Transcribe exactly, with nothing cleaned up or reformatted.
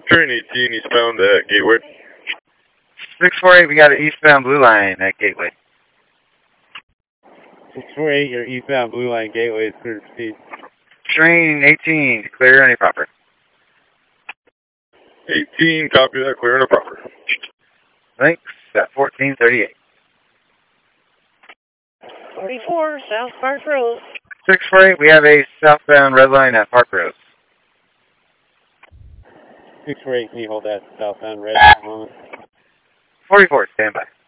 Train eighteen eastbound at Gateway. six four eight, we got an eastbound Blue Line at Gateway. six four eight, your eastbound Blue Line Gateway is clear to proceed. Train eighteen, clear any proper. eighteen, copy that, clear and a proper. Thanks, at fourteen thirty-eight. forty-four, South Park Road. six four eight, we have a southbound red line at Park Road. six four eight, can you hold that southbound red at the moment? forty-four, stand by.